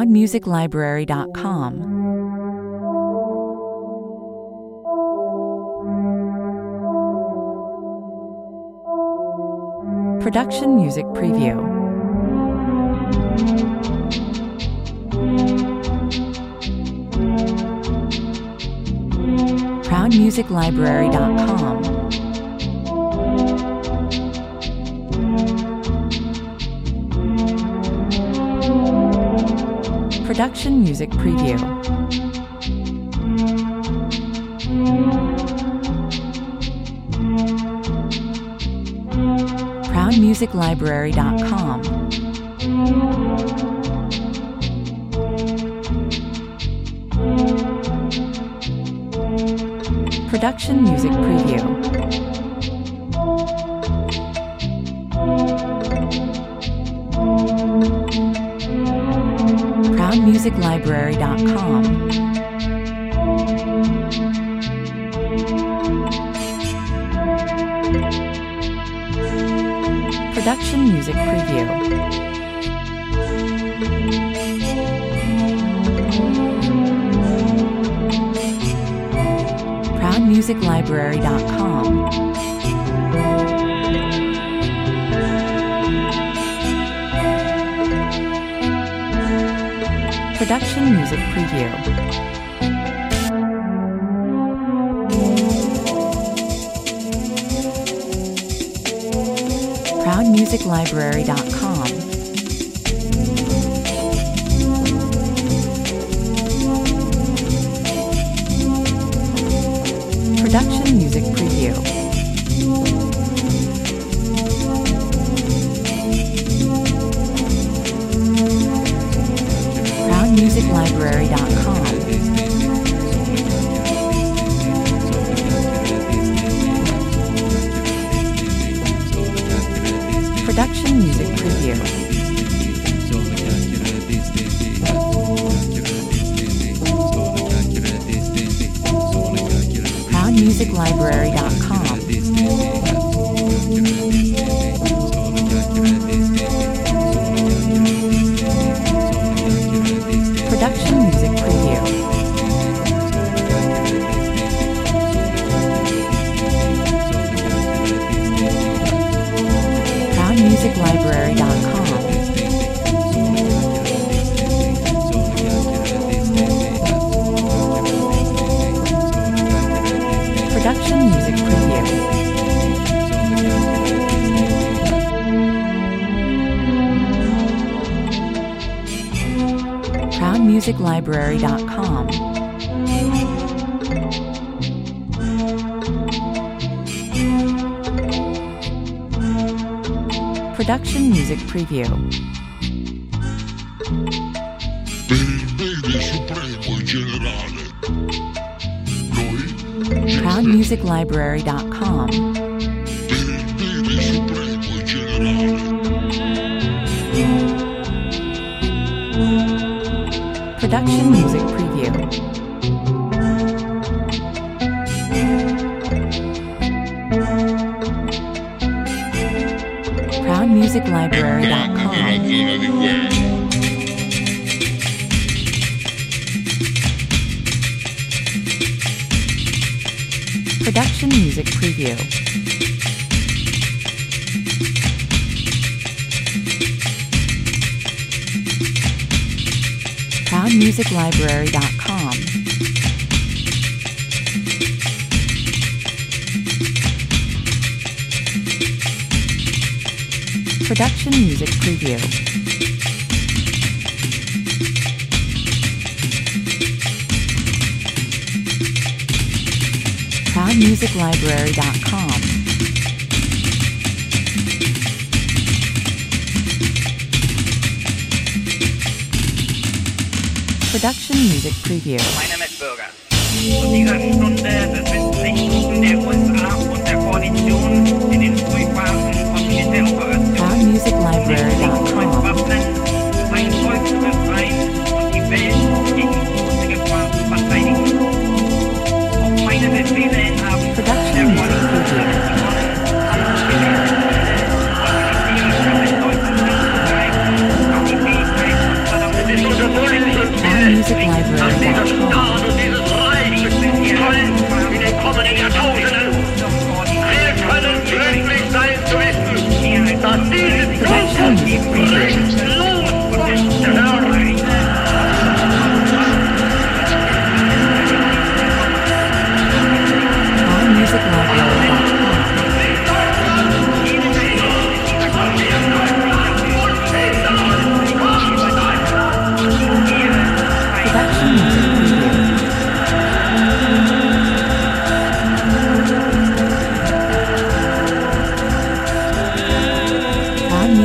ProudMusicLibrary.com. Production Music Preview. ProudMusicLibrary.com. Production Music Preview. ProudMusicLibrary.com. Production Music Preview. ProudMusicLibrary.com. Production Music Preview. ProudMusicLibrary.com. Production Music Preview. ProudMusicLibrary.com. Production Music Preview. ProudMusicLibrary.com. Production Music Preview. ProudMusicLibrary.com. Production Music Preview. ProudMusicLibrary.com. Production Music Preview. ProudMusicLibrary.com. Production Music Preview. Per il bene supremo e generale. Noi ProudMusicLibrary.com. per il bene supremo e generale. Production Music Preview. ProudMusicLibrary.com. Nella zona di guerra. Production Music Preview. ProudMusicLibrary.com. Production Music Preview. ProudMusicLibrary.com. Production Music Preview. Meine Mitbürger. Zu dieser Stunde befinden sich Truppen der USA und der Koalition in den Frühphasen von Militäroperationen. ProudMusicLibrary.com. Waffen, ein Volk zu befreien und die Welt gegen große Gefahr zu verteidigen. Auf meine Befehle hin haben Production der Music Preview. Militärischer Bedeutung anzugreifen, auf die Fähigkeit und verdammte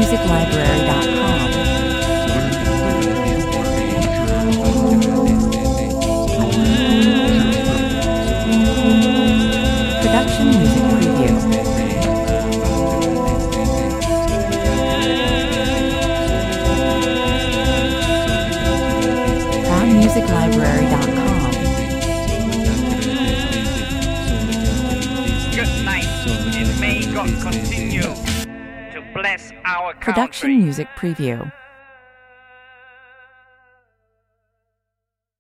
ProudMusicLibrary.com. Production Music Preview. ProudMusicLibrary.com. Good night, and may God continue to bless our Production country. Music Preview.